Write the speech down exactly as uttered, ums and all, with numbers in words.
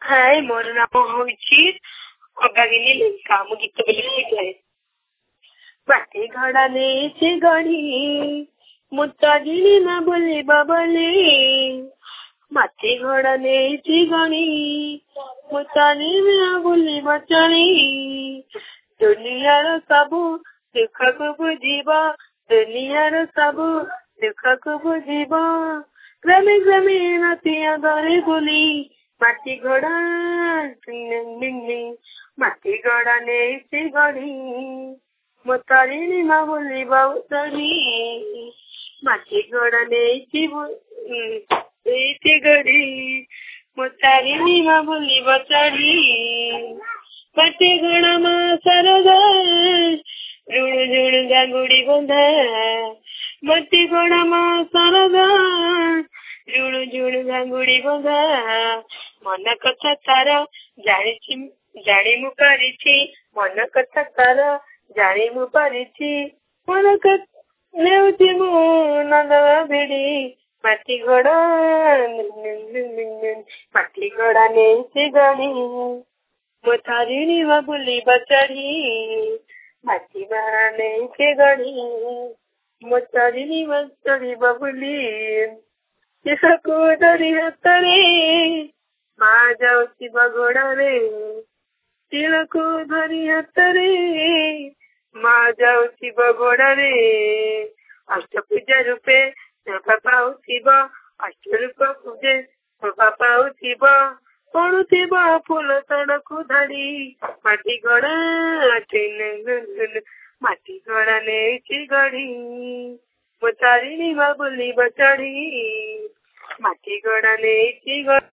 हाय मोर नाम होची ଅଭାଗିନୀ ଲେଙ୍କା ମୁଁ ଗୀତ ବୋଲିକି ଗାଏ। ମାଟି ଘଡା ନେଇଛି ଗଢି ମୁଁ ଚାଲିଲି ନା ବୁଲିବା ବୋଲି। ମାଟି ଘଡା ନେଇଛି ଗଣି ମୁଁ ଚାଲିବି ନା ବୁଲିବା ଚଳି। ଦୁନିଆର ସବୁ ଦୁଃଖକୁ ବୁଝିବ, ଦୁନିଆର ସବୁ ଦୁଃଖକୁ ବୁଝିବ। ଗ୍ରାମେ ଗ୍ରାମେ ନତିଆ ଧରି ବୁଲି ମାଟି ଘୋଡା ମାଟି ଘୋଡା ନେଇଛି ଗଢି ମୁଁ ତାରିଣୀ ମା ବୁଲିବା ଚଢି। ମାଟି ଘୋଡା ନେଇଛି ନେଇଛି ଗଢି ମୁଁ ତାରିଣୀ ମା ବୁଲିବା ଚଢି। ମାଟି ଘୋଡା ମା ଶାରଦା ରୁଣୁ ଝୁଣୁ ଗାଙ୍ଗୁଡି ବନ୍ଧା। ମାଟି ଘୋଡା ମା ଶାରଦା ରୁଣୁ ଝୁଣୁ ଗାଙ୍ଗୁଡି ବନ୍ଧା। ମନ କଥା ତାର ଜାଣିଛି ଜାଣି ମୁଁ ପାରିଛି, ମନ କଥା ତାର ଜାଣି ମୁଁ ପାରିଛି। ମନ ନେଉଛି ମୁଁ ନନ୍ଦ ଭିଡି ମାଟି ଘୋଡା ମାଟି ଘୋଡା ନେଇଛି ଗଣି ମୁଁ ତାରିଣୀ ମା ବୁଲିବା ଚଢି। ମାଟି ଘୋଡା ନେଇଛି ଗଣି ମୁଁ ତାରିଣୀ ମା ଚଢିବା ବୁଲି। ଶିଶକୁ ଧରି ହାତରେ ମା ଯାଉଛି ଘୋଡାରେ, ତିଳକୁ ଧରି ହାତରେ ମା ଯାଉଛି ଘୋଡାରେ। ଅଷ୍ଟପୂଜା ରୂପେ ଶୋଭା ପାଉଥିବ, ଅଷ୍ଟ ରୂପ ପୂଜେ ଶୋଭା ପାଉଥିବ। ପଡୁଥିବ ଫୁଲ ତଳକୁ ଧରି ମାଟି ଘୋଡା ମାଟି ଘୋଡା ନେଇଛି ଗଢି ମୁଁ ତାରିଣୀ ମା ବୁଲିବା ଚଢି। ମାଟି ଘୋଡା ନେଇଛି ଗଢି।